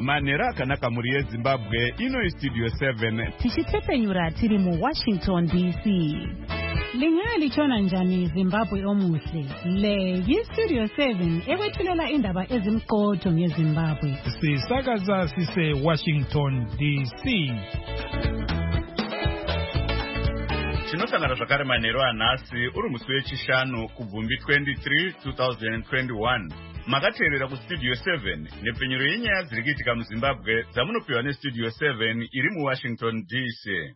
Manera akanaka muri yeZimbabwe ino Studio 7 tichitepenyura tiri mu Washington DC. Lingali chona njani Zimbabwe omuhle. Le Studio 7 ewethulela indaba ezimqotho ngeZimbabwe. Sisakaza sise Washington DC. Tinosangana zvakare manheru anhasi uri musi wechishanu kubvumbi 23 2021. Makateerera kuStudio 7 nepfenyuro yenyaya dziri kuitika muZimbabwe dzamunopiwa neStudio 7 iri muWashington DC.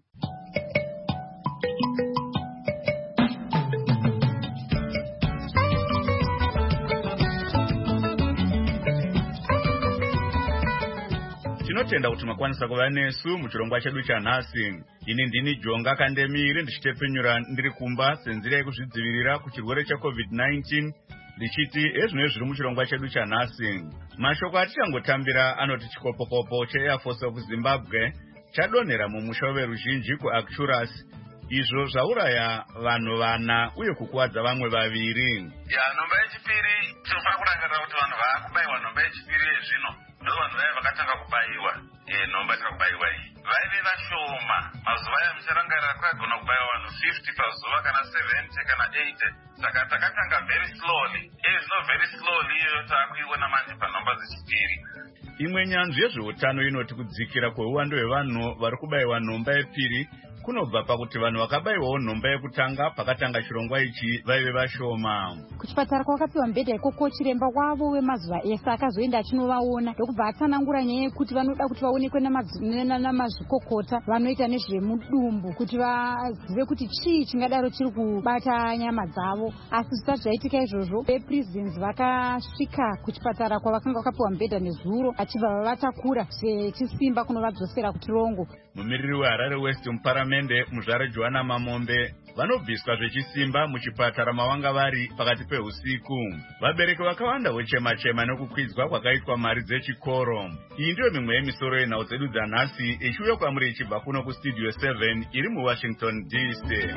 Tinotenda kuti makwanisa kuva nesu muchirongwa chedu chanhasi. Ini ndini Jonga Kandemiri ndichitepfenyura ndiri kumba senzira yekuzvidzivirira kuchirwere cheCovid-19 ndichiti ezvino zviri muchirongwa chedu chanhasi. Mashoko atichangotambira anoti chikopokopo cheAir Force of Zimbabwe chadonhera mumusha weveruzhinji kuActurus, izvo zvauraya vanhu vana uye kukuwadza vamwe vaviri. Nhomba yechipiri tinofanira kurangarira kuti vanhu vakubayiwa nhomba yechipiri yezvino ndo vanhu vaya vakatanga kubayiwa. Nhomba takakubayiwa iyi vaive vashoma. Mazuva aya mucharangarira kwagona kubayiwa vanhu 50 pazuva kana 70 kana 80. Saka takatanga very slowly. Zvino very slowly iyoyo taakuiona manje panhomba dzechipiri. Imwe nyanzvi yezveutano inoti kudzikira kweuwando hwevanhu vari kubayiwa nhomba yepiri kunobva pakuti vanhu vakabayiwawo nhomba yekutanga pakatanga chirongwa ichi vaive vashoma. Kuchipatara kwakapiwa mibhedha ikoko chiremba wavo wemazuva ese akazoenda achinovaona ndokubva atsanangura nyaya yekuti vanoda kuti vaonekwe namazvikokota vanoita nezvemudumbu kuti vazive kuti chii chingadaro chiri kubata nyama dzavo. Asi zvisati zvaitika izvozvo, veprisons vakasvika kuchipatara kwavakanga vakapiwa mibhedha nezuro achibva vavatakura sechisimba kunovadzosera kutirongo. Mumiriri weHarare West muparamende muzvare Johanna Mamombe vanobviswa zvechisimba muchipatara mavanga vari pakati peusiku. Vabereki vakawanda vochema-chema nekukwidzwa kwakaitwa mari dzechikoro. Iyi ndiyo mimwe yemisoro yenhau dzedu dzanhasi ichiuya kwamuri ichibva kuno kuStudio 7 iri muWashington DC.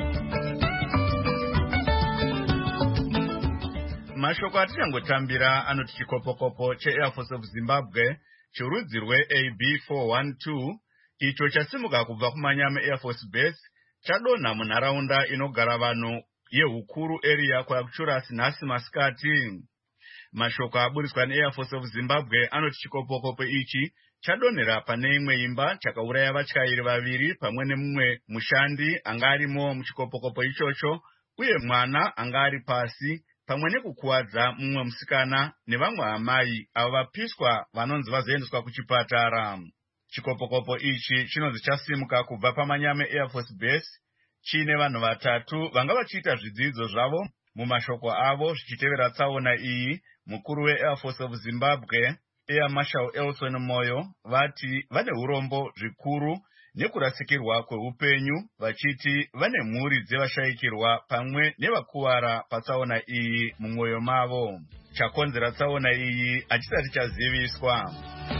Mashoko atichangotambira anoti chikopokopo cheAir Force of Zimbabwe chorudzi rweAB412 icho chasimuka kubva kumanyama Air Force Base chadonha munharaunda inogara vanhu yeHukuru area kuActurus nhasi masikati. Mashoko aburiswa neAir Force of Zimbabwe anoti chikopokopo ichi chadonhera pane imwe imba chakauraya vatyairi vaviri pamwe nemumwe mushandi anga arimo muchikopokopo ichocho uye mwana anga ari pasi pamwe nekukuwadza mumwe musikana nevamwe amai avo vapiswa vanonzi vazoendeswa kuchipatara. Chikopokopo ichi chinonzi chasimuka kubva pamanyama Air Force Base chine vanhu vatatu vanga vachiita zvidzidzo zvavo. Mumashoko avo zvichitevera tsaona iyi, mukuru weAir Force of Zimbabwe Air Marshal Elson Moyo vati vane urombo zvikuru nekurasikirwa kweupenyu, vachiti vane mhuri dzevashayikirwa pamwe nevakuwara patsaona iyi mumwoyo mavo. Chakonzera tsaona iyi hachisati chaziviswa.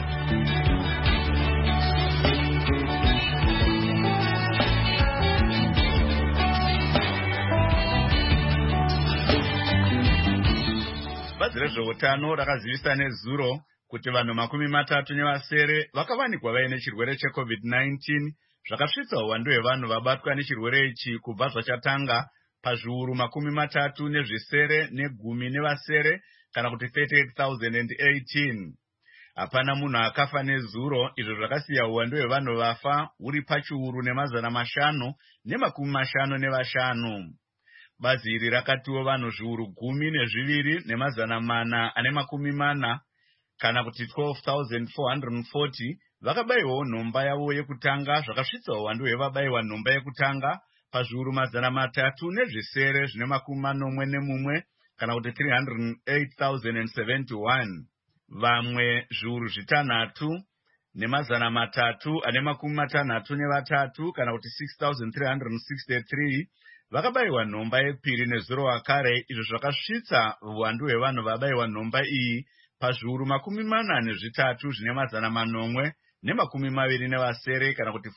Bazi rezveutano rakazivisa nezuro kuti vanhu 37 vakawanikwa vaine chirwere cheCovid-19 zvakasvitsa uwandu hwevanhu vabatwa nechirwere ichi kubva zvachatanga pazviuru 37 negumi nevasere kana kuti 38,018. Hapana munhu akafa nezuro, izvo zvakasiya uwandu hwevanhu vafa huri pachiuru ne555. Bazi iri rakatiwo vanhu zviuru 10,240 kana kuti 12,440 vakabayiwawo nhomba yavo yekutanga zvakasvitsa uwandu hwevabayiwa nhomba yekutanga pazviuru 341 kana kuti 308,071. Vamwe zviuru 6,363 kana kuti 6,363 vakabayiwa nhomba yepiri nezuro wakare, izvo zvakasvitsa uwandu hwevanhu vabayiwa nhomba iyi pazviuru 83,827 kana kuti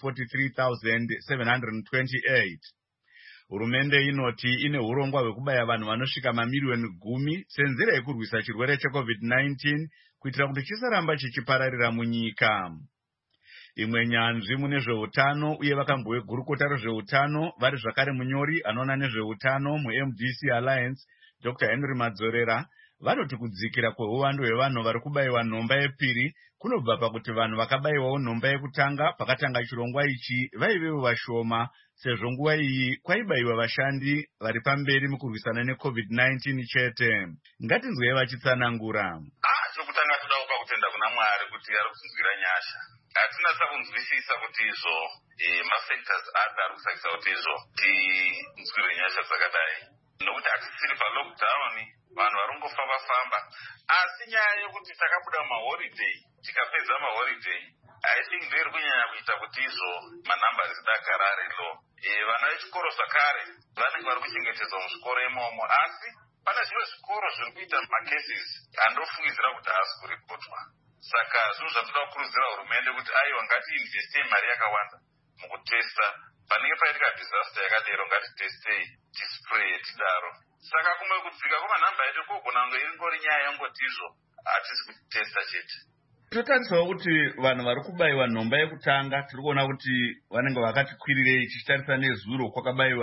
43,728. Hurumende inoti ine urongwa hwekubaya vanhu vanosvika mamiliyoni 10 senzira yekurwisa chirwere cheCovid-19 kuitira kuti chisaramba chichipararira munyika. Imwe nyanzvi mune zveutano uye vakambo vegurukota rezveutano vari zvakare munyori anoona nezveutano muMDC Alliance Dr. Henry Madzorera vanoti kudzikira kweuwandu hwevanhu vari kubayiwa nhomba yepiri kunobva pakuti vanhu vakabayiwawo nhomba yekutanga pakatanga chirongwa ichi vaivewo vashoma, sezvo nguva iyi kwaibayiwa vashandi vari pamberi mukurwisana neCovid-19 chete. Ngatinzwei vachitsanangura. Chokutanga toda kupa kutenda kuna Mwari kuti ari kutinzwira nyasha. Hatinasa kunzwisisa kuti izvo mafactors ari kusakisa kuti izvo tinzwire nyasha dzakadai. Nokuti hatisiri pa-lockdown, vanhu vari kungofamba-famba. Asi nyaya yokuti takabuda maholiday, tikapedza maholiday, I think ndiri kunyanya kuita kuti izvo manambari zidagara ari low. Vana vechikoro zvakare vanenge vari kuchengetedzwa muzvikoro imomo, asi pane zvimwe zvikoro zviri kuita macases andofungidzira kuti haasi kuripotwa. Saka zvinhu zvatoda kukurudzira hurumende kuti aiwa ngatiinvestei mari yakawanda mukutesta. Panenge paitika disaster yakadero ngatitestei, tispray tidaro. Saka kumwe kudzika kwemanhamba edu kogona kunge ingori nyaya yongoti izvo hatisi kutesta chete. Totarisawo kuti vanhu vari kubayiwa nhomba yekutanga tiri kuona kuti vanenge vakati kwirirei tichitarisa nezuro kwakabayiwa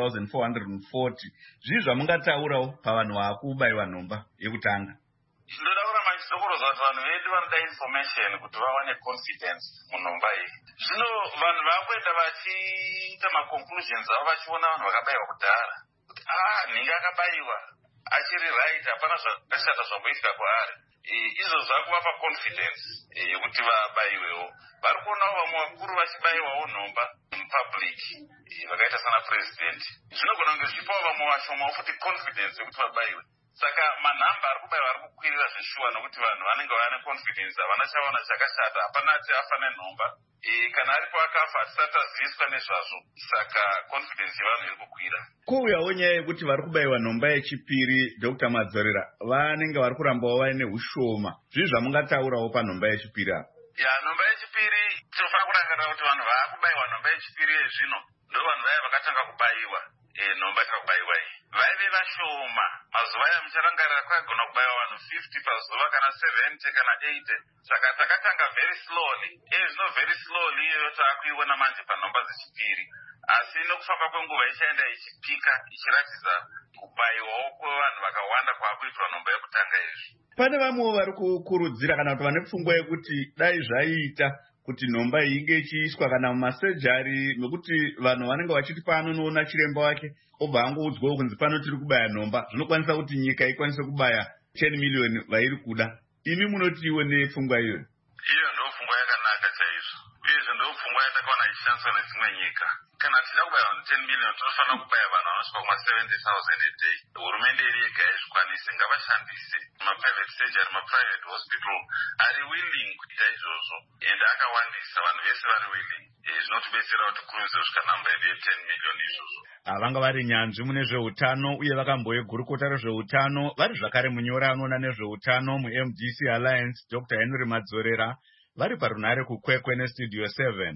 12,440. Zvii zvamungataurawo pavanhu vava kubayiwa nhomba yekutanga? Ndinoda kuramba ndichitokoroza kuti vanhu vedu vanoda information kuti vawane confidence munhomba iyi. Zvino vanhu vakuenda vachiita maconclusions avo vachiona vanhu vakabayiwa kudhara kuti nhingi akabayiwa achiri right, hapana zvakashata zvamboitika kwaari. Izvo zvakuvapa confidence yekuti vabayiwewo. Vari kuonawo vamwe vakuru vachibayiwawo nhomba mupublic vakaita sana president. Zvinogona kunge zvichipawo vamwe vashomawo futi confidence yekuti vabayiwe. Saka manhamba ari kubayiwa ari kukwirira zvishuwa nokuti vanhu vanenge vane confidence, havana chaona chakashata, hapana ati afa nenhomba. Kana aripo akafa hatisati taziviswa nezvazvo. Saka confidence yevanhu iri kukwira. Kouyawo nyaya yekuti vari kubayiwa nhomba yechipiri, Dr. Madzorera, vanenge vari kurambawo vaine ushoma. Zvii zvamungataurawo panhomba yechipiri apa? Nhomba yechipiri tinofanira kurangarira kuti vanhu vaakubayiwa nhomba yechipiri yezvino ndo vanhu vaya vakatanga kubayiwa nhomba yakabayiwa iyi. Vaive vashoma. Mazuva aya mucharangarira kwagona kubayiwa vanhu 50 pazuva kana 70 kana 80. Saka takatanga very slowly. Zvino very slowly iyoyo taakuiona manje panhomba dzechipiri. Asi nokufamba kwenguva ichaenda ichipika ichiratidza kubayiwawo kwevanhu vakawanda kwaakuitwa nhomba yekutanga izvi. Pane vamwewo vari kukurudzira kana kuti vane pfungwa yekuti dai zvaiita kuti nhomba iyi inge ichiiswa kana mumasejari, nokuti vanhu vanenge vachiti paanonoona chiremba wake obva angoudzwawo kunzi pano tiri kubaya nhomba, zvinokwanisa kuti nyika ikwanise kubaya 10 miliyoni vairi kuda. Imi munotiwo nepfungwa iyoyo? Iyo ndo pfungwa yakanaka chaizvo. Uyezve ndo pfungwa yatakona ichishandiswa nedzimwe nyika. Kana tichida kubaya vanhu 10 miliyoni tinofanira kubaya vanhu vanosvika kuma 70,000 a day. Hurumende iri yega haizvikwanise, ngavashandise maprivate surgery, maprivate hospital ari willing kuita izvozvo, ende akawandisa, vanhu vese vari willing. Zvinotibetsera kuti kurumidze kusvika namba yedu ye10 miliyoni izvozvo. Vanga vari nyanzvi mune zveutano uye vakamboye gurukota rezveutano vari zvakare munyori anoona nezveutano muMDC Alliance Dr. Henry Madzorera vari parunhare kukwekwe nestudio 7.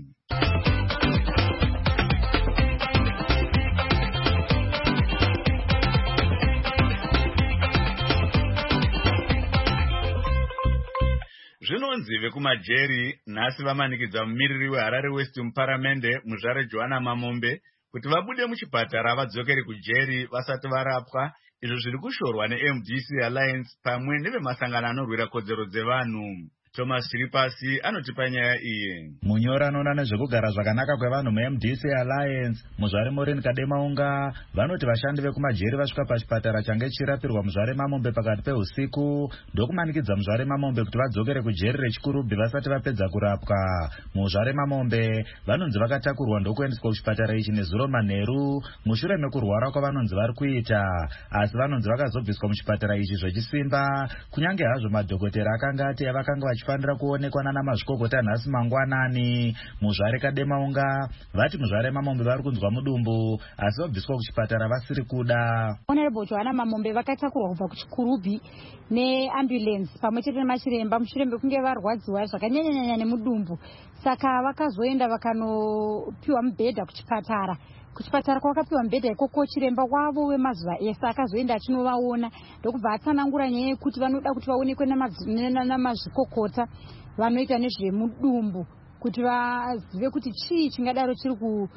Zvinonzi vekumajeri nhasi vamanikidza mumiriri weHarare West muparamende muzvare Johanna Mamombe kuti vabude muchipatara vadzokere kujeri vasati varapwa, izvo zviri kushorwa neMDC Alliance pamwe nevemasangano anorwira kodzero dzevanhu. Thomas Chiripasi anotipa nyaya iyi. Munyori anoona nezvekugara zvakanaka kwevanhu muMDC Alliance muzvare Maureen Kademaunga vanoti vashandi vekumajeri vasvika pachipatara change chirapirwa muzvare Mamombe pakati peusiku ndokumanikidza muzvare Mamombe kuti vadzokere kujeri reChikurubi vasati vapedza kurapwa. Muzvare Mamombe vanonzi vakatakurwa ndokuendeswa kuchipatara ichi nezuro manheru mushure mekurwara kwavanonzi vari kuita, asi vanonzi vakazobviswa muchipatara ichi zvechisimba kunyange hazvo madhokotera akanga ati vakanga vachifanira kuonekwa nana mazvikokota nhasi mangwanani. Muzvare Kademaunga vati muzvare Mamombe vari kunzwa mudumbu asi vabviswa kuchipatara vasiri kuda. Honorable Johanna Mamombe vakatakurwa kubva kuChikurubi neambulance pamwe chete nemachiremba mushure mekunge varwadziwa zvakanyanyanyanya nemudumbu, saka vakazoenda vakanopiwa mubhedha kuchipatara. kuchipatara kwakapiwa mubhedha ikoko chiremba wavo wemazuva ese akazoenda achinovaona ndokubva atsanangura nyaya yekuti vanoda kuti vaonekwe namazvikokota vanoita nezvemudumbu kuti vazive kuti chii chingadaro chiri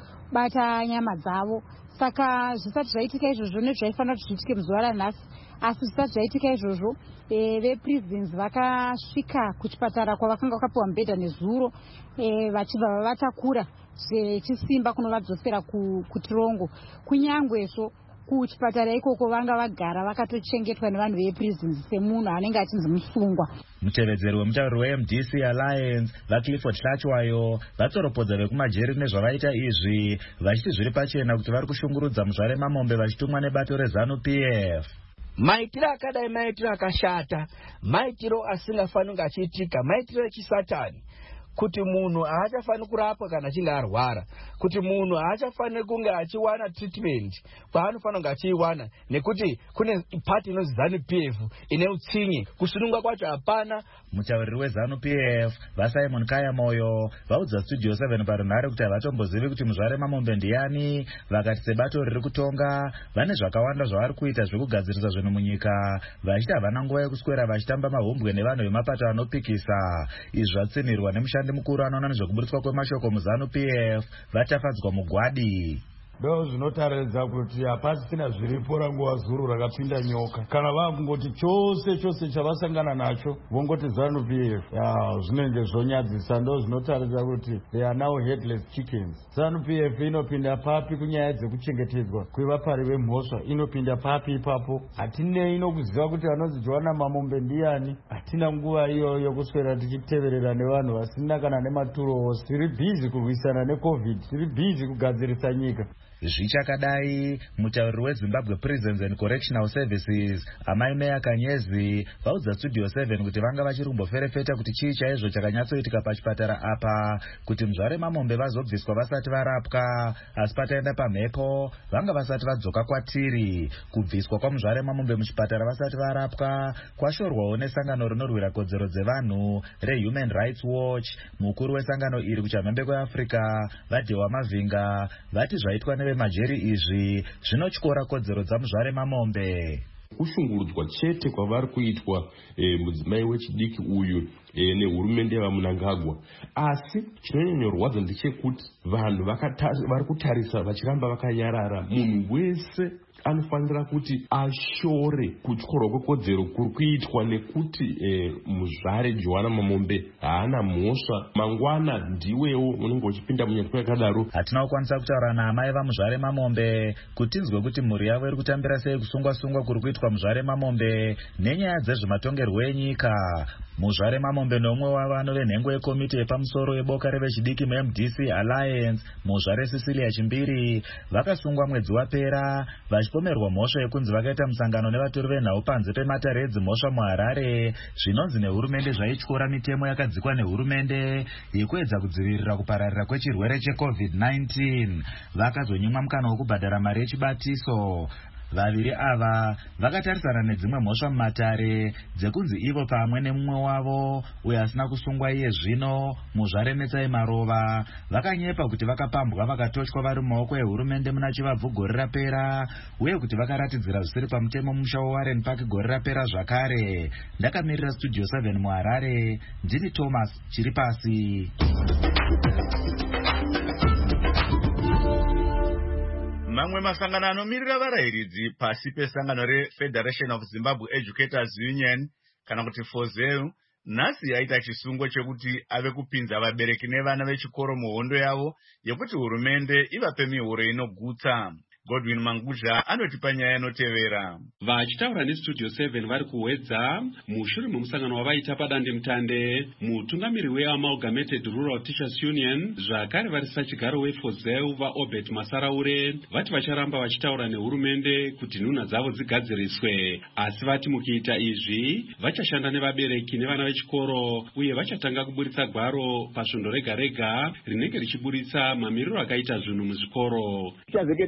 kubata nyama dzavo. Saka zvisati zvaitika izvozvo nezvaifanira kuti zviitike muzuva ranhasi, asi zvisati zvaitika izvozvo veprisons vakasvika kuchipatara kwavakanga vakapiwa mubhedha nezuro vachibva vavatakura zvechisimba kunovadzosera kuTrongo. Kunyangwezvo kuchipatara ikoko vanga vagara vakatochengetwa nevanhu veprisons semunhu anenge achinzi musungwa. Mutevedzeri wemutauriri weMDC Alliance vaClifford Hlachwayo vatsoropodza vekumajeri nezvavaita izvi vachiti zviri pachena kuti vari kushungurudza muzvare mamombe vachitumwa nebato reZANU-PF. Maitiro akadai maitiro akashata, maitiro asingafani kunge achiitika, maitiro echisatani. Kuti munhu haachafani kurapwa kana achinge arwara, kuti munhu haachafani kunge achiwana treatment kwaanofana kunge achiiwana, nekuti kune pati inonzi ZANU-PF ine utsinye, kusununga kwacho hapana. Mutauriri weZANU-PF vaSimon Kayamoyo vaudza Studio 7 parunhare kuti havatombozivi kuti muzvare mamombe ndiani, vakati sebato riri kutonga vane zvakawanda zvavari kuita zvekugadzirisa zvinhu munyika, vachiti havana nguva yekuswera vachitamba mahombwe nevanhu vemapato anopikisa. Izvi zvatsinirwa nemushandi mukuru anoona nezvekuburitswa kwemashoko muZANU-PF vatafadzwa mugwadi. Ndo zvinotaridza kuti hapasina zviripo ranguva zuru rakapinda nyoka. Kana vakungoti chose chavasangana nacho vongoti ZANU-PF, zvinenge zvonyadzisa. Ndo zvinotaridza kuti they are now headless chickens. ZANU-PF inopinda papi kunyaya dzekuchengetedzwa kwevapari vemhosva, inopinda papi ipapo. Hatinei inokuziva kuti anonzi Joana Mamombe ndiani, hatina nguva iyo yokuswera tichiteverera nevanhu vasina kana nematuro. Tiri busy kurwisana neCovid, tiri busy kugadzirisa nyika. Zvichakadai, mutauriri weZimbabwe Prisons and Correctional Services Amai Meya Kanyezi vaudza Studio 7 kuti vanga vachiri kumboferefeta kuti chii chaizvo chakanyatsoitika pachipatara apa, kuti muzvare mamombe vazobviswa vasati varapwa, asi pataenda pamhepo vanga vasati vadzoka kwatiri. Kubviswa kwamuzvare mamombe muchipatara vasati varapwa kwashorwawo nesangano rinorwira kodzero dzevanhu reHuman Rights Watch. Mukuru wesangano iri kuchamhembe kweAfrica Vadewa Mavhinga vati zvaitwa nevemajeri izvi zvinotyora kodzero dzamuzvare mamombe. Kushungurudzwa chete kwavari kuitwa mudzimai wechidiki uyu nehurumende yaMnangagwa, asi chinonyorwadza ndechekuti vanhu vari kutarisa vachiramba vakanyarara. Munhu wese anofanira kuti ashore kutyorwa kwekodzero kuri kuitwa, nekuti muzvare Joana Mamombe haana mhosva. Mangwana ndiwewo unenge uchipinda munyatwa yakadaro. Hatina kukwanisa kutaura naamai vamuzvare mamombe kuti tinzwe kuti mhuri yavo iri kutambira sei kusungwa-sungwa kuri kuitwa muzvare mamombe nenyaya dzezvematongerwo enyika. Muzvare mamombe nomwe wavano venhengo yekomiti yepamusoro yeboka revechidiki muMDC Alliance, muzvare Cecilia Chimbiri, vakasungwa mwedzi wapera vachipomerwa mhosva yekunzi vakaita musangano nevatori venhau panze pematare edzimhosva muHarare, zvinonzi nehurumende zvaityora mitemo yakadzikwa nehurumende yekuedza kudzivirira kupararira kwechirwere cheCovid-19. Vakazonyimwa mukana wokubhadhara mari yechibatiso. Vaviri ava vakatarisana nedzimwe mhosva mumatare dzekunzi ivo pamwe nemumwe wavo uyo asina kusungwa iye zvino muzvare Metsai Marova vakanyepa kuti vakapambwa vakatotywa vari mumaoko ehurumende muna Chivabvu gore rapera, uye kuti vakaratidzira zvisiri pamutemo mumusha weWarren Park gore rapera zvakare. Ndakamirira Studio 7 muHarare, ndini Thomas Chiripasi. Mamwe masangano anomirira varayiridzi pasi pesangano reFederation of Zimbabwe Educators Union kana kuti FOZEU nhasi yaita chisungo chekuti ave kupinza vabereki nevana vechikoro muhondo yavo yekuti hurumende ivape mihoro inogutsa. Godwin Mangudla anotipa nyaya inotevera. Vachitaura neStudio 7 vari kuwedza mushure memusangano wavaita padandemutande, mutungamiri weAmalgamated Rural Teachers Union zvakare vari sachigaro weFOZEU vaObert Masaraure vati vacharamba vachitaura nehurumende kuti nhunha dzavo dzigadziriswe, asi vati mukiita izvi vachashanda nevabereki nevana vechikoro uye vachatanga kuburitsa gwaro pasvondo rega rega rinenge richiburitsa mamiriro akaita zvinhu muzvikoro. Tichazenge tichitaura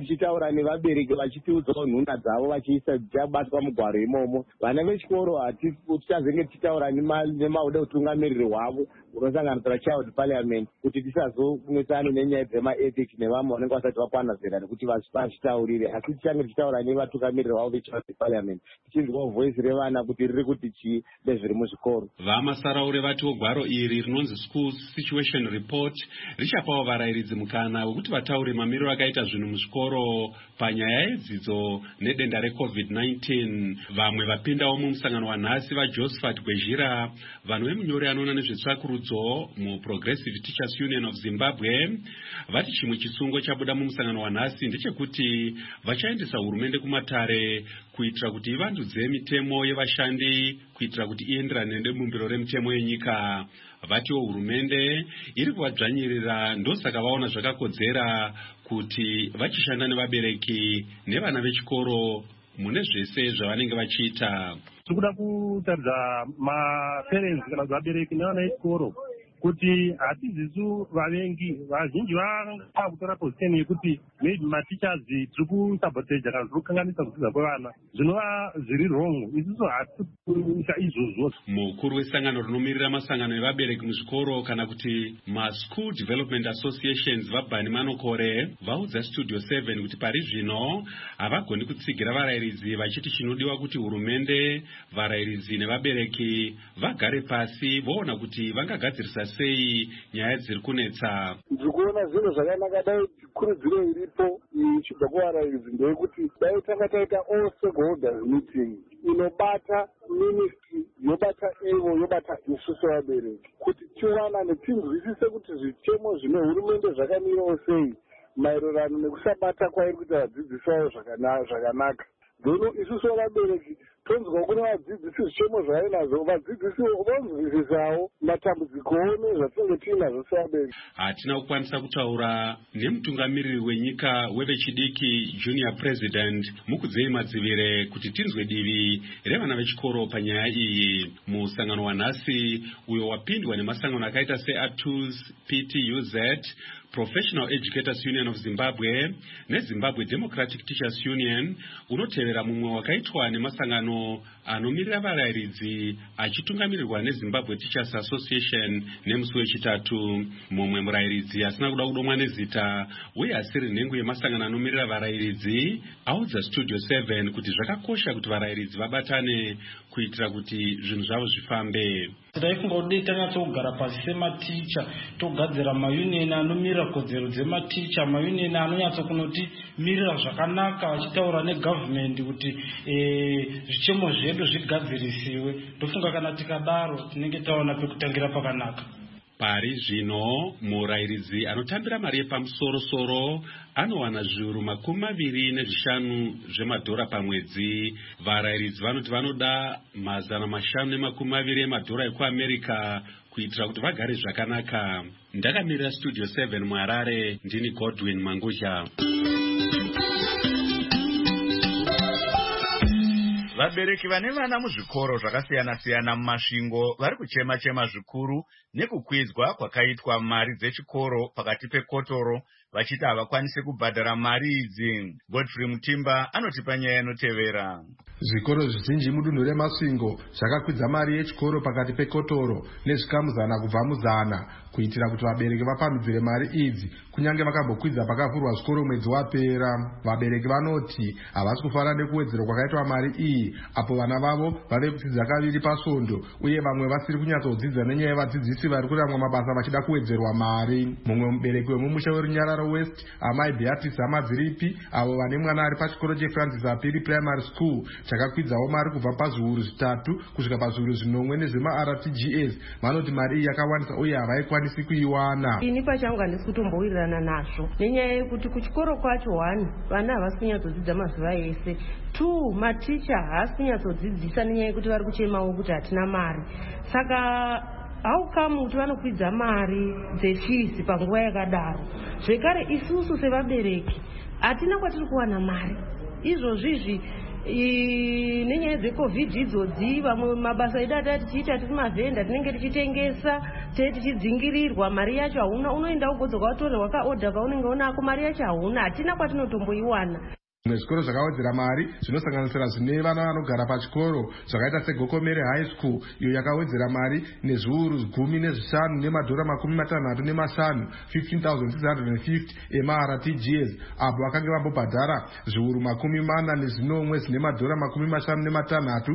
tichitaura nevabereki vachitiudzawo nhunha dzavo vachiisa dzichabatwa mugwaro imomo. Vana vechikoro tichazenge tichitaura nemauda utungamiriri hwavo unosanganisira child parliament kuti tisazokumesana nenyaya dzemaethics nevamwe vanenge vasati vakwana zera nekuti vachitaurire, asi tichange tichitaura nevatungamiriri vavo vechild parliament tichinzwawo voice revana kuti riri kuti chii nezviri muzvikoro. Vamasaraure vatiwo gwaro iri rinonzi School Situation Report richapawo varayiridzi mukana wekuti vataure mamiriro akaita zvinhu muzvikoro panyaya yedzidzo nedenda reCovid-19. Vamwe vapindawo mumusangano wanhasi vaJosephat Gwezhira, vanhu vemunyori anoona nezvetsvakurudzo muProgressive Teachers Union of Zimbabwe, vati chimwe chisungo chabuda mumusangano wanhasi ndechekuti vachaendesa hurumende kumatare kuitira kuti ivandudze mitemo yevashandi kuitira kuti ienderane nebumbiro remitemo yenyika. Vatiwo hurumende iri kuvadzvanyirira, ndosaka vaona zvakakodzera kuti vachishanda nevabereki nevana vechikoro mune zvese zvavanenge vachiita. Tikuda kutaridza maparents kana kuti vabereki nevana vechikoro kuti hatizisu vavengi vazhinji vakutora position yekuti maybe mateachers tiri kusabotage kana tiri kukanganisa kudzidza kwevana zvinova zviri wrong. Isusu hatisi kuita izvozvo. Mukuru wesangano rinomirira masangano evabereki muzvikoro kana kuti maSchool Development Associations vaBhani Manokore vaudza Studio 7 kuti pari zvino havagoni kutsigira varayiridzi vachiti chinodiwa kuti hurumende, varayiridzi nevabereki vagare pasi voona kuti vangagadzirisa sei nyaya dziri kunetsa. Ndiri kuona zvinhu zvakanaka dai kurudziro iripo ichibva kuvarayiridzi ndeyekuti dai tanga taita all stakeholders meeting inobata ministry, yobata evo, yobata isusu vabereki, kuti tiwanane tinzwisise kuti zvitemo zvine hurumende zvakamirawo sei maererano nekusabata kwairi kuti vadzidzisi vavo zvakanaka. Dzono isusu vabereki tonzwa kune vadzidzisi zvitemo zvainazvo, vadzidzisi vonzwisisawo matambudziko nezvatinenge tiinazvo sevabereki. Hatina kukwanisa kutaura nemutungamiriri wenyika wevechidiki junior president Mukudzei Madzivire kuti tinzwe divi revana vechikoro panyaya iyi. Musangano wanhasi uyo wapindwa nemasangano akaita seATUS, PTUZ, Professional Educators Union of Zimbabwe neZimbabwe Democratic Teachers Union unotevera mumwe wakaitwa nemasangano anomirira varayiridzi achitungamirirwa neZimbabwe Teachers Association nemusi wechitatu. Mumwe murayiridzi asina kuda kudomwa nezita uye asiri nhengo yemasangano anomirira varayiridzi audza Studio 7 kuti zvakakosha kuti varayiridzi vabatane kuitira kuti zvinhu zvavo zvifambe. Taifunga kuti tanyatsogara pasi sematicha togadzira maunion anomirira kodzero dzematicha, maunion anonyatsokunoti mirira zvakanaka vachitaura negovernment kuti zvichemo zvedu zvigadzirisiwe. Ndofunga kana tikadaro tinenge taona pekutangira pakanaka. Pari zvino murayiridzi anotambira mari yepamusoro-soro anowana zviuru 25 zvemadhora pamwedzi. Varayiridzi vanoti vanoda $520 emadhora ekuAmerica kuitira kuti vagare zvakanaka. Ndakamirira Studio 7 muHarare, ndini Godwin Manguzha. Vabereki vane vana muzvikoro zvakasiyana-siyana mumasvingo vari kuchema-chema zvikuru nekukwidzwa kwakaitwa mari dzechikoro pakati pekotoro vachiti havakwanisi kubhadhara mari idzi. Godfrey Mutimba anotipa nyaya inotevera. Zvikoro zvizhinji mudunhu remasvingo zvakakwidza mari yechikoro pakati pekotoro nezvikamu 100 kubva mu100 kuitira kuti vabereki vapamhidzire mari idzi kunyange vakambokwidza pakavhurwa zvikoro mwedzi wapera. Vabereki vanoti havasi kufara nekuwedzerwa kwakaitwa mari iyi apo vana vavo vave kudzidza kaviri pasvondo uye vamwe vasiri kunyatsodzidza nenyaya yevadzidzisi vari kuramwa mabasa vachida kuwedzerwa mari. Mumwe mubereki wemumusha weRunyararo West, amai Beatrice Amadziripi, avo vane mwana ari pachikoro cheFrancis Apiri Primary School chakakwidzawo mari kubva pazviuru 3 kusvika pazviuru 9 nezvemaRTGS, vanoti mari iyi yakawanisa uye havaikwanisi kuiwana. Ini pachangu handisi kutombowirirana nazvo nenyaya yekuti kuchikoro kwacho 1 vana havasi kunyatsodzidza mazuva ese, 2 maticha haasi kunyatsodzidzisa nenyaya yekuti vari kuchemawo kuti hatina mari. Saka haukamu kuti vanokwidza mari dzefees panguva yakadaro. Zvekare isusu sevabereki hatina kwatiri kuwana mari. Izvozvizvi nenyaya dzecovid idzodzi vamwe mabasa edu atati tichiita tiri mavhenda tinenge tichitengesa tee tichidzingirirwa, mari yacho hauna, unoenda ugodzoka watora wakaodha paunenge unako, mari yacho hauna, hatina kwatinotomboiwana. Zvimwe zvikoro zvakawedzera mari zvinosanganisira zvine vana vanogara pachikoro zvakaita seGokomere High School iyo yakawedzera mari nezviuru 15 nemadhora 65 15,650 emarTGS apo vakange vambobhadhara zviuru 40 zvine madhora 56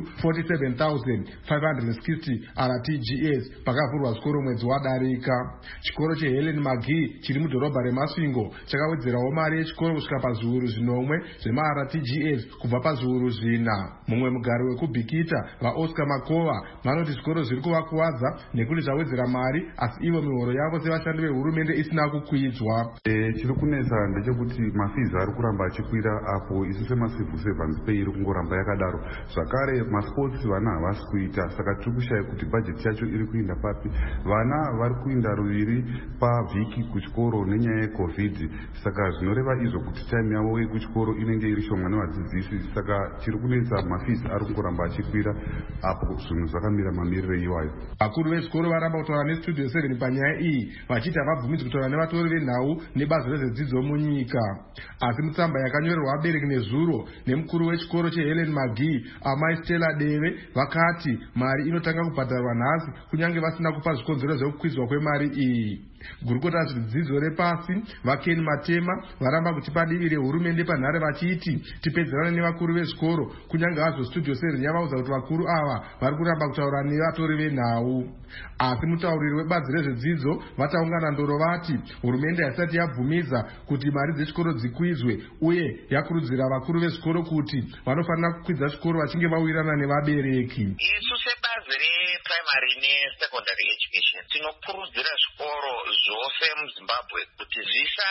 47,560 RTGS pakavhurwa zvikoro mwedzi wadarika. Chikoro cheHelen Magi chiri mudhorobha reMasvingo chakawedzerawo mari yechikoro kusvika pazviuru 10 zvemaRTGS kubva pazviuru 4. Mumwe mugari wekubhikita vaOscar Makova vanoti zvikoro zviri kuvakuwadza nekuti zvawedzera mari asi ivo mihoro yavo sevashandi vehurumende isina kukwidzwa. Chiri kunetsa ndechekuti mafizi ari kuramba achikwira apo isu semacivil servants pay iri kungoramba yakadaro. Zvakare masports vana havasi kuita, saka tiri kushaya kuti bhajeti yacho iri kuenda papi. Vana vari kuinda ruviri pavhiki kuchikoro nenyaya yecovid, saka zvinoreva izvo kuti time yavo yekuchikoro inenge iri shoma nevadzidzisi, saka chiri kunetsa mafizi ari kungoramba achikwira apo zvinhu zvakamira mamiriro iwayo. Vakuru vezvikoro varamba kutaura nestudio 7 panyaya iyi vachiti havabvumidzwi kutaura nevatori venhau nebazi rezvedzidzo munyika. Asi mutsamba yakanyorerwa vabereki nezuro nemukuru wechikoro cheHelen Magi amai Stella Deve vakati mari inotanga kubhadharwa nhasi kunyange vasina kupa zvikonzero zvekukwidzwa kwemari iyi. Gurukota zvidzidzo repasi vaKen Matema varamba kutipa divi rehurumende panhare vachiti tipedzerane nevakuru vezvikoro kunyange hazvo studio 7 yavaudza kuti vakuru ava vari kuramba kutaura nevatori venhau. Asi mutauriri webazi rezvedzidzo vataungana ndoro vati hurumende haisati yabvumidza kuti mari dzechikoro dzikwidzwe uye yakurudzira vakuru vezvikoro kuti vanofanira kukwidza chikoro vachinge vawirirana nevabereki. Isu sebazi reprimary nesecondary education tinokurudzira zvikoro zvose muZimbabwe kuti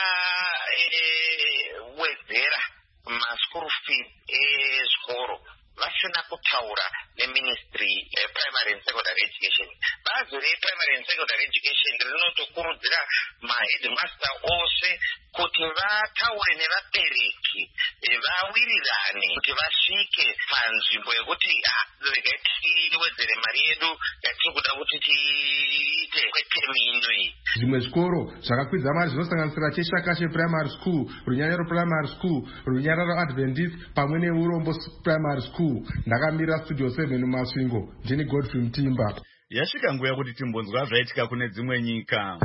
zvisawedzera maschool fee ezvikoro vasina kutaura neministry primary and secondary education. Bazi reprimary and secondary education rinotokurudzira maheadmaster ose kuti vataure nevabereki vawirirane kuti vasvike panzvimbo yekuti regai tiwedzere mari yedu yatiri kuda kuti tiite kwetemu ino iyi. Zvimwe zvikoro zvakakwidza mari zvinosanganisira cheShakashe Primary School, Runyanyaro Primary School, Runyararo Adventist pamwe neUrombo Primary School. Ndakamira studio 7 muMasvingo, ndini Godfrey Mtimba. Yasvika nguva kuti timbonzwa zvaitika kune dzimwe nyika.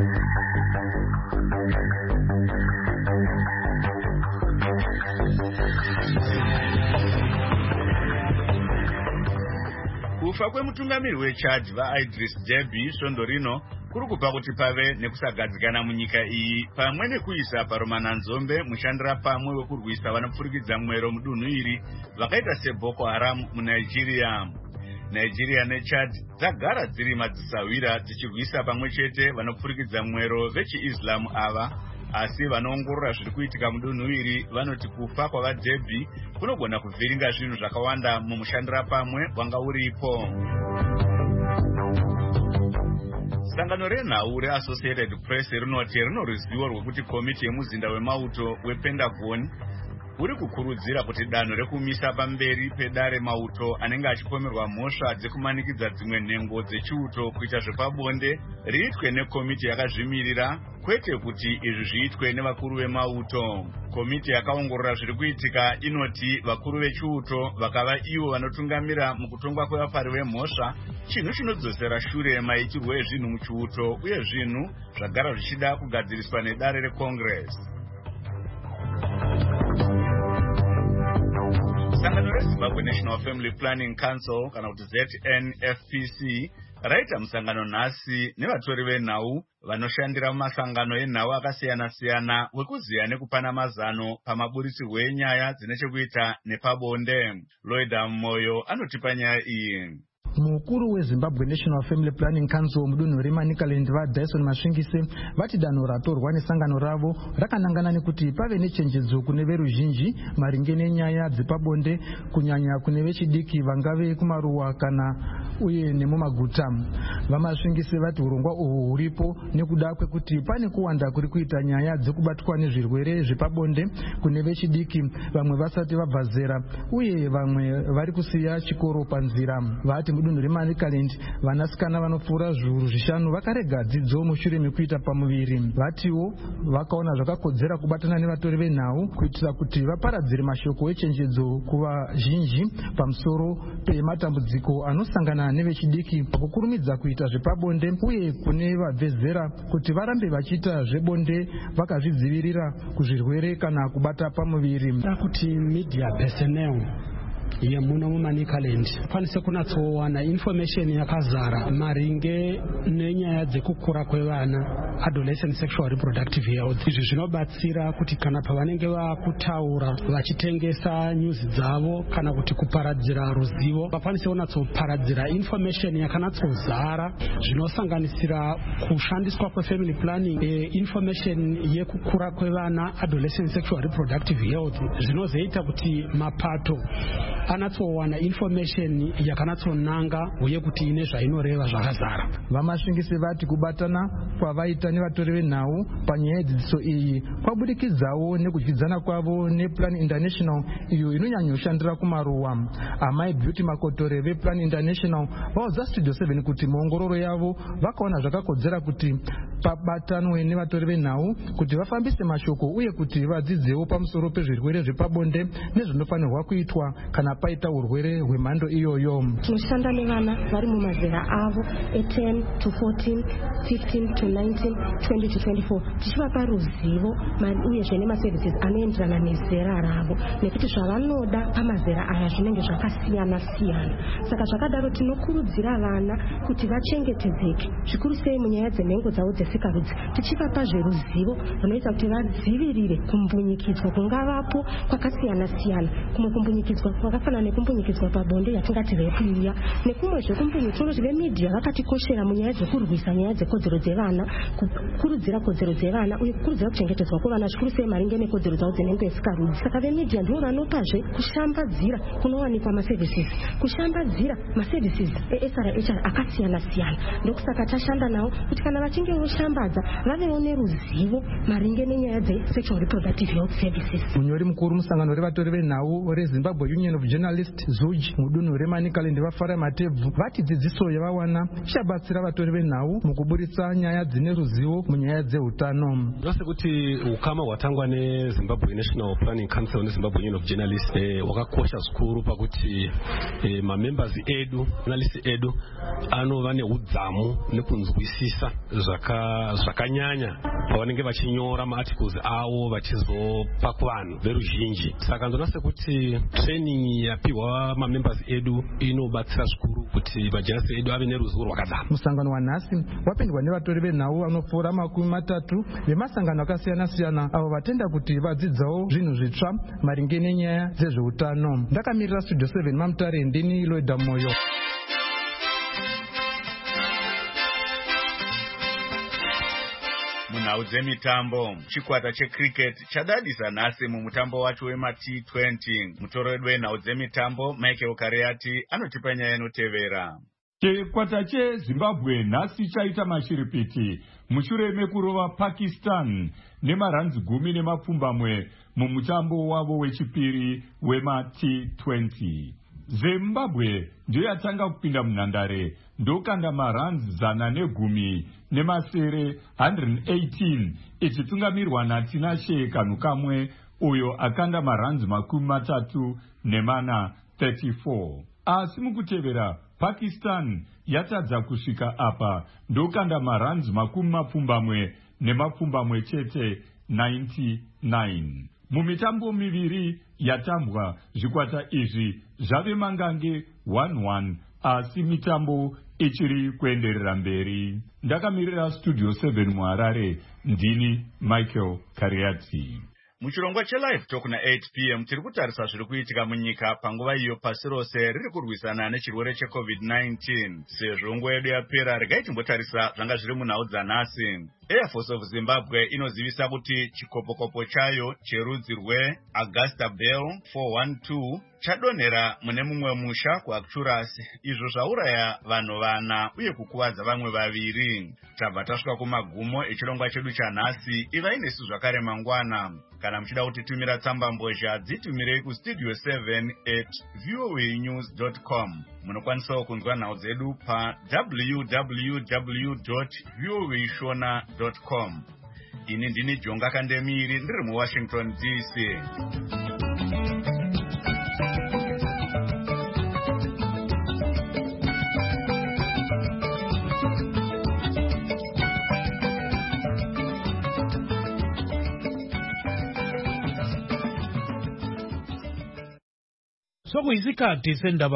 Kufa kwemutungamiri weChad vaIdris Deby svondo rino kuri kupa kuti pave nekusagadzikana munyika iyi pamwe nekuisa paromananzombe mushandira pamwe wekurwisa vanopfurikidza mwero mudunhu iri vakaita seBoko Haram muNigeria. Nigeria neChad dzagara dziri madzisawira dzichirwisa pamwe chete vanopfurikidza mwero vechiIslam ava, asi vanoongorora zviri kuitika mudunhu iri vanoti kufa kwavaDeby kunogona kuvhiringa zvinhu zvakawanda mumushandira pamwe wanga uripo. Sangano renhau reAssociated Press rinoti rino ruzivo rwekuti komiti yemuzinda wemauto wePentagon uri kukurudzira kuti danho rekumisa pamberi pedare mauto anenge achipomerwa mhosva dzekumanikidza dzimwe nhengo dzechiuto kuita zvepabonde riitwe nekomiti yakazvimirira, kwete kuti izvi zviitwe nevakuru vemauto. Komiti yakaongorora zviri kuitika inoti vakuru vechiuto vakava ivo vanotungamira mukutongwa kwevapari vemhosva, chinhu chinodzosera shure maitirwo ezvinhu muchiuto uye zvinhu zvagara zvichida kugadziriswa nedare reCongress. Sangano reZimbabwe National Family Planning Council kana kuti ZNFPC raita musangano nhasi nevatori venhau vanoshandira mumasangano enhau akasiyana-siyana wekuziya nekupana mazano pamaburisirwo enyaya dzine chekuita nepabonde. Lloyd Moyo anotipa nyaya iyi. Mukuru weZimbabwe National Family Planning Council mudunhu reManicaland vaDyson Masvingise vati danho ratorwa nesangano ravo rakanangana nekuti pave nechenjedzo kune veruzhinji maringe nenyaya dzepabonde kunyanya kune vechidiki vangave kumaruwa kana uye nemumaguta. Vamasvingisi vati urongwa uhwu huripo nekuda kwekuti pane kuwanda kuri kuita nyaya dzekubatwa nezvirwere zvepabonde kune vechidiki, vamwe vasati vabva zera uye vamwe vari kusiya chikoro panzira. Vati mudunhu reManicaland vanasikana vanopfuura zviuru 5 vakarega dzidzo mushure mekuita pamuviri. Vatiwo vakaona zvakakodzera kubatana nevatori venhau kuitira kuti vaparadzire mashoko echenjedzo kuvazhinji pamusoro pematambudziko anosangana nevechidiki pakukurumidza kuita zvepabonde uye kune vabve zera kuti varambe vachiita zvebonde vakazvidzivirira kuzvirwere kana kubata pamuviri. Kuti media personnel yemuno muManicaland kwanise kunatsowana information yakazara maringe nenyaya dzekukura kwevana, adolescent sexual reproductive health. Izvi zvinobatsira kuti kana pavanenge vakutaura vachitengesa news dzavo kana kuti kuparadzira ruzivo vakwanise kunatsoparadzira information yakanatsozara zvinosanganisira kushandiswa kwefamily planning, information yekukura kwevana, adolescent sexual reproductive health, zvinozoita kuti mapato anatsowana information yakanatsonanga uye kuti ine zvainoreva zvakazara. Vamasvingisi vati kubatana kwavaita nevatori venhau panyaya yedzidziso iyi kwabudikidzawo nekudyidzana kwavo nePlan International iyo inonyanyoshandira kumaruwa. Amai Beauty Makotore vePlan International vaudza Studio 7 kuti muongororo yavo vakaona zvakakodzera kuti pabatanwe nevatori venhau kuti vafambise mashoko uye kuti vadzidzewo pamusoro pezvirwere zvepabonde nezvinofanirwa kuitwa kana paita urwere hwemhando iyoyo. Tinoshanda nevana vari mumazera avo 10 to 14, 15 to 19, 20 to 24 tichivapa ruzivo uyezve nemaservices anoenderana nezera ravo nekuti zvavanoda pamazera aya zvinenge zvakasiyana siyana. Saka zvakadaro tinokurudzira vana kuti vachengetedzeke zvikuru sei munyaya dzenhengo dzavo dzesikarudzi, tichivapa zveruzivo runoita kuti vadzivirire kumbunyikidzwa kungavapo kwakasiyana siyana, kumwe kumbunyikidzwa kwakafanana nekumbunyikidzwa pabonde yatingati rape iya, nekumwe zvekumbunyikidzwa vemedia vakatikoshera munyaya dzekurwisa nyaya dzekodzero dzevana, kukurudzira kodzero dzevana uye kukurudzira kuchengetedzwa kwevana zvikuru sei maringe nekodzero dzavo dzenhengo yesikarudzi. Saka vemedia ndivo vanopazve kushambadzira kunowanikwa maservices, kushambadzira maservices eSRHR akasiyana siyana. Ndokusaka tashanda navo kuti kana vachinge voshambadza vavewo neruzivo maringe nenyaya dzesexual reproductive health services. Munyori mukuru musangano revatori venhau reZimbabwe Union of Journalists ZUJ mudunhu reManicaland vafara matebvu vati dzidziso yavawana ichabatsira vatori venhau mukuburitsa nyaya dzine ruzivo munyaya dzehutano. Zvose kuti ukama hwatangwa neZimbabwe National Planning Council neZimbabwe Union of Journalists wakakosha zvikuru pakuti mamembers edu, journalists edu anova neudzamu nekunzwisisa zvakanyanya pavanenge vachinyora maarticles avo vachizopa kuvanhu veruzhinji. Saka ndonase kuti training yapiwa mamembers edu inobatsira zvikuru kuti majournalists edu ave neruzivo rwakadzama. Musangano wanhasi wapindwa nevatori venhau vanopfuura 30 vemasangano akasiyana siyana avo vatenda kuti vadzidzawo zvinhu zvitsva maringe nenyaya dzezveutano. Ndakamirira Studio 7 Mamutare ndini Loida Moyo. Munhau dzemitambo, chikwata checricket chadadisa nhasi mumutambo wacho wemaT20. Mutoro wedu wenhau dzemitambo Michael Kariati anotipa nyaya inotevera. Chikwata cheZimbabwe nhasi chaita mashiripiti mushure mekurova Pakistan nemaranzi 10 mumutambo wavo wechipiri wemaT20. Zimbabwe ndiyo yatanga kupinda munhandare ndokanda maranzi 110 118 ichitungamirwa naTinashe Kanukamwe uyo akanda maranzi 34 asi mukutevera Pakistan yatadza kusvika apa ndokanda maranzi 70 chete 99. Mumitambo miviri yatambwa zvikwata izvi zvave mangange 1-1 asi mitambo ichiri kuenderera mberi. Ndakamirira Studio 7 muHarare ndini Michael Kariati. Muchirongwa cheLive Talk na 8 p.m. tiri kutarisa zviri kuitika munyika panguva iyo pasi rose riri kurwisana nechirwere cheCovid-19. Sezvo nguva yedu yapera regai timbotarisa zvanga zviri munhau dzanhasi. Air Force of Zimbabwe inozivisa kuti chikopokopo chayo cherudzi rweAugusta Bell 412 chadonhera mune mumwe musha kuActurus, izvo zvauraya vanhu 4 uye kukuvadza vamwe 2. Tabva tasvika kumagumo echirongwa chedu chanhasi. Ivai nesu zvakare mangwana. Kana muchida kutitumira tsamba mbozha, dzitumirei kustudio 7@voanews.com. Munokwanisawo kunzwa nhau dzedu pa www.voashona.com. Ini ndini Jonga Kandemiri ndiri muWashington DC. Sokuyisikhathi sendaba